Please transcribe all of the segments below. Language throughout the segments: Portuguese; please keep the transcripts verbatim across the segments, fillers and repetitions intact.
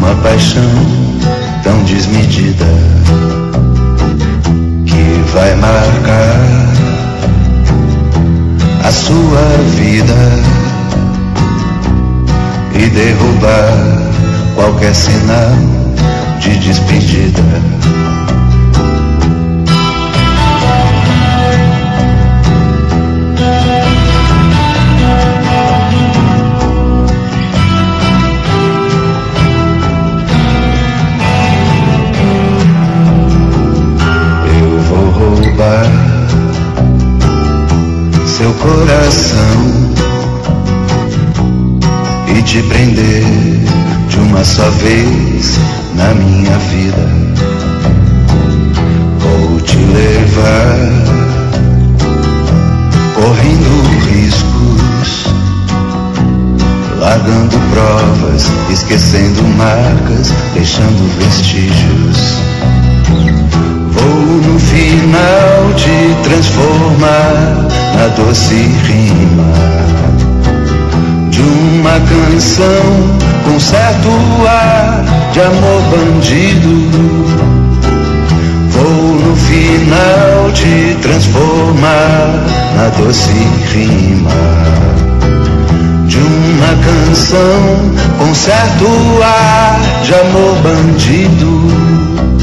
uma paixão tão desmedida que vai marcar a sua vida e derrubar qualquer sinal de despedida. Eu vou roubar seu coração e te prender de uma só vez na minha vida. Vou te levar correndo riscos, largando provas, esquecendo marcas, deixando vestígios. Vou no final te transformar na doce rima de uma canção com certo ar de amor bandido. Vou no final te transformar na doce rima de uma canção com certo ar de amor bandido.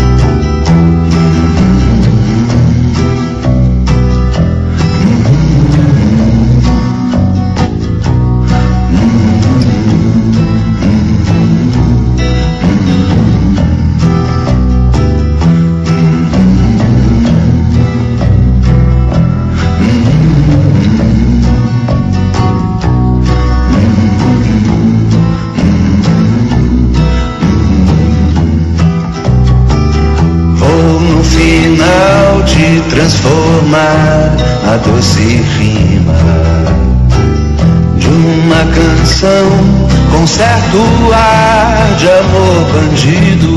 Transformar a doce rima de uma canção com certo ar de amor bandido.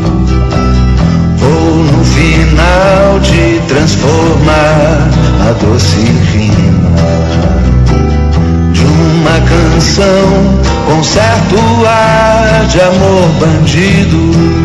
Vou no final te transformar a doce rima de uma canção com certo ar de amor bandido.